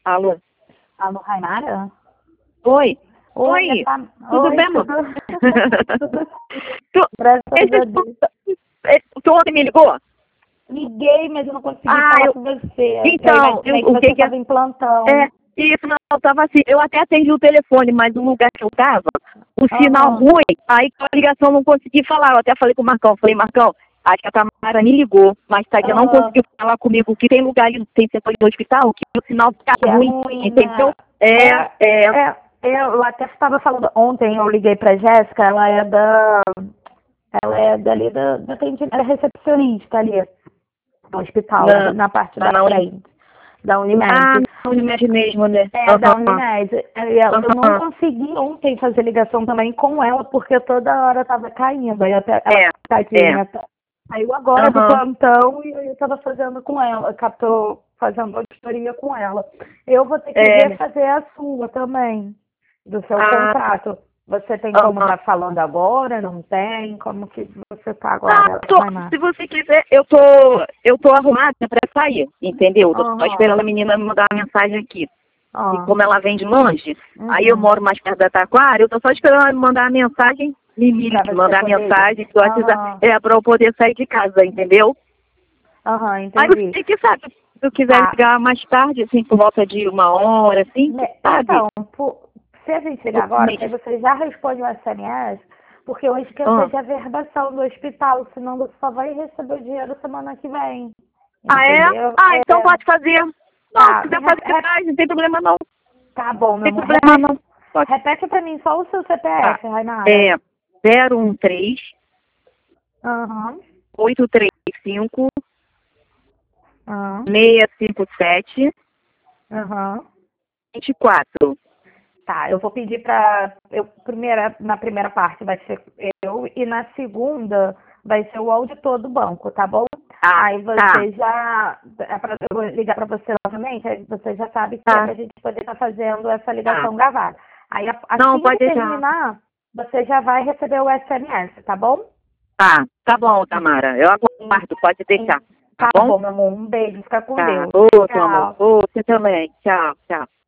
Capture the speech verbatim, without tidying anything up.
Alô? Alô, Rainara? Oi. Oi, Oi. tá... Tudo Oi, bem, amor? tudo... tu, Graças esse, a Deus. tu ontem me ligou? Liguei, mas eu não consegui Ah, falar eu... com você. Eu Então, eu, imaginei que o você que que é? estava em plantão. É, isso, não, eu tava assim, eu até atendi o telefone, mas o lugar que eu tava, o sinal Aham. ruim, aí com a ligação eu não consegui falar. Eu até falei com o Marcão, falei, Marcão, acho que a Tamara me ligou, mas tadinha não Ah, conseguiu falar comigo, que tem lugar ali, tem setor do hospital, que o sinal fica que é ruim, ruim, entendeu? né? É, É, é, é, eu até estava falando ontem, eu liguei pra Jéssica, ela é da. Ela é dali da, da atendimento, ela é recepcionista ali no hospital, na, na, na parte na, da na Uni- frente, da ah, Unimed. na Unimed mesmo, né? É, da Aham, Unimed. É, Eu eu não aham, consegui ontem fazer ligação também com ela, porque toda hora tava caindo. Aí até, ela, é, é, tadinha, tá- saiu agora do aham, plantão e eu tava fazendo com ela, captou fazendo auditoria com ela. Eu vou ter que é, refazer a sua também, do seu ah, contrato. Você tem como aham. estar falando agora? Não tem? Como que você tá Não, agora, tô- Raimar? se você quiser, eu tô, eu tô arrumada pra sair, entendeu? Tô só esperando Aham. a menina me mandar uma mensagem aqui. E Ó. como ela vem de longe, aí eu Uhum. moro mais perto da Taquara, eu tô só esperando ela me mandar a mensagem, me, me Pra você mandar a poder ir. mensagem do WhatsApp, Aham. é pra eu poder sair de casa, entendeu? Aham, Aí entendi. você que sabe, se eu quiser Tá. ligar mais tarde, assim, por volta de uma hora, assim, Ne- sabe? Então, por- se a gente ligar Eu- agora, porque me- você já responde o S M S, porque hoje quer ah. seja a verbação do hospital, senão você só vai receber o dinheiro semana que vem. Ah, é? Entendeu? Ah, então É, pode fazer. Não, se tá, me quiser re- fazer, re- faz, não tem problema não. Não tá bom, meu tem amor. problema Repete, não. Pode. repete pra mim só o seu C P Tá. F, Rainara. É zero um três, Aham, oito três cinco, aham, seis cinco sete, aham. vinte e quatro. Tá, eu vou pedir pra. Eu, primeira, na primeira parte vai ser eu e na segunda vai ser o auditor do banco, tá bom? Ah, Aí tá, você já. É pra, eu vou ligar pra você novamente, aí você já sabe que é tá, pra gente poder estar fazendo essa tá. ligação gravada. Aí a- Não, assim que pode deixar. terminar, você já vai receber o S M S, tá bom? Tá, tá bom, Tamara. Eu Em- aguardo, pode em- deixar. Tá Tá bom? bom, meu amor. Um beijo, fica com Tá. Deus. Outro, amor. Tchau. Ô, você também. Tchau, tchau.